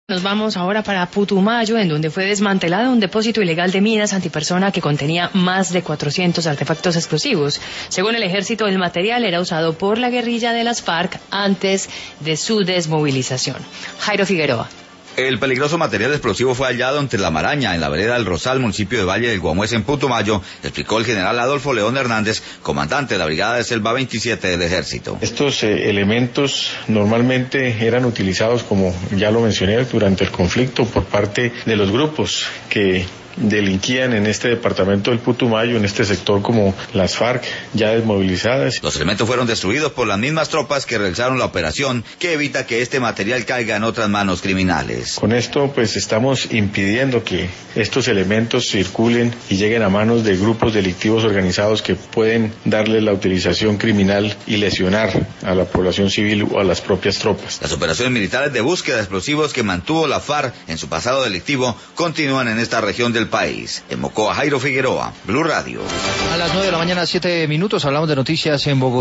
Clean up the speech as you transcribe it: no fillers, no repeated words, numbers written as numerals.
Nos vamos ahora para Putumayo, en donde fue desmantelado un depósito ilegal de minas antipersona que contenía más de 400 artefactos explosivos. Según el ejército, el material era usado por la guerrilla de las FARC antes de su desmovilización. Jairo Figueroa. El peligroso material explosivo fue hallado entre la Maraña, en la vereda del Rosal, municipio de Valle del Guamués, en Putumayo, explicó el general Adolfo León Hernández, comandante de la Brigada de Selva 27 del Ejército. Estos elementos normalmente eran utilizados, como ya lo mencioné, durante el conflicto por parte de los grupos que delinquían en este departamento del Putumayo, en este sector, como las FARC ya desmovilizadas. Los elementos fueron destruidos por las mismas tropas que realizaron la operación, que evita que este material caiga en otras manos criminales. Con esto pues estamos impidiendo que estos elementos circulen y lleguen a manos de grupos delictivos organizados que pueden darle la utilización criminal y lesionar a la población civil o a las propias tropas. Las operaciones militares de búsqueda de explosivos que mantuvo la FARC en su pasado delictivo continúan en esta región del país. En Mocoa, Jairo Figueroa, Blue Radio. A las 9 de la mañana, 7 minutos, hablamos de noticias en Bogotá.